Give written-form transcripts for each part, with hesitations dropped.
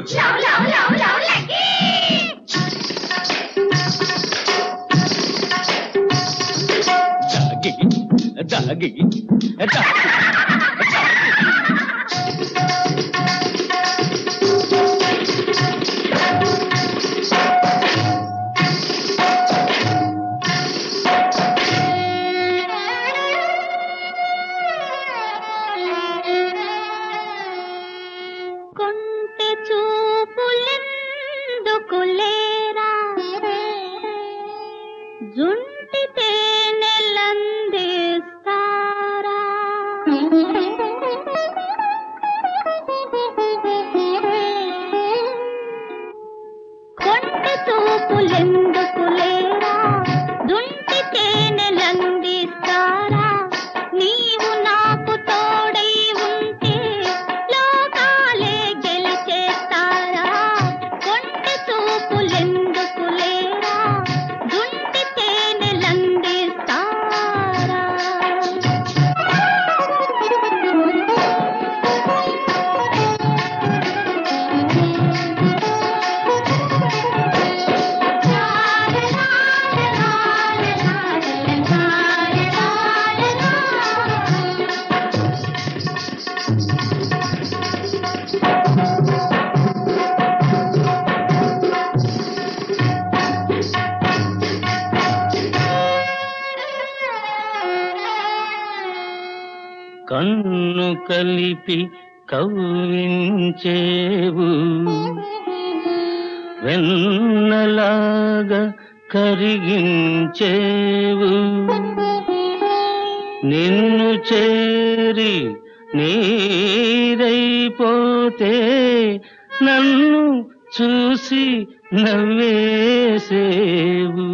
దాగి కొంటె చూపులెందుకులేరా జుంటి తేనెలందిస్తారా కొంటె చూపులెందుకులేరా జుంటి తేనెలందిస్తారా నీవు నాకు తోడై ఉంటే లోకాలే గెలిచేస్తారా కొంటె చూపులెందుకులేరా జుంటి తేనెలందిస్తారా కన్ను కలిపి కవ్వించేవు వెన్నలాగా కరిగించేవు నిన్ను చేరి నీరైపోతే నన్ను చూసి నవ్వేసేవు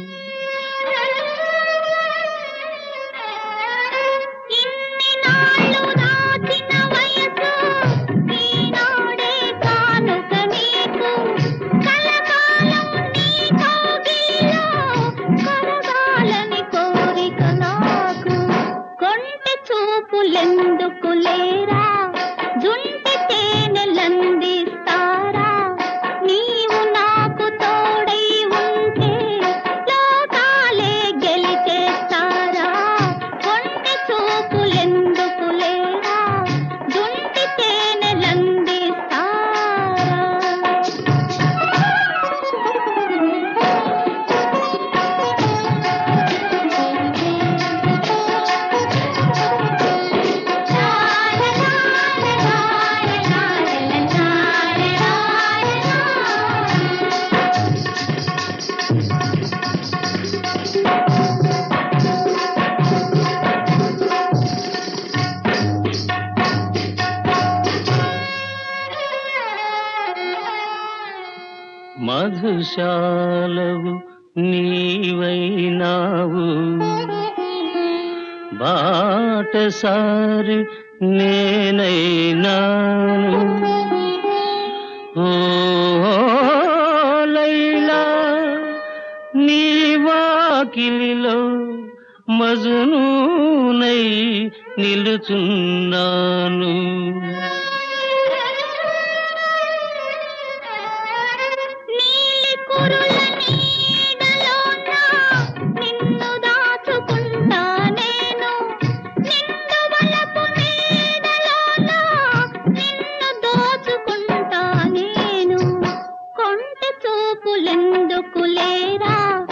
చూపులెందుకులేరా జుంటి తేనెలందిస్తారా నీవు నాకు తోడై ఉంటే లోకాలే గెలిచేస్తారా కొంటె చూపులెందుకులేరా జుంటి తేనెలందిస్తారా మధుశాలవు నీవైనావు బాటసారి నేనైనాను ఓ లైలా నీ వాకిలిలో మజనూనై నిలుచున్నాను చూపులెందుకులేరా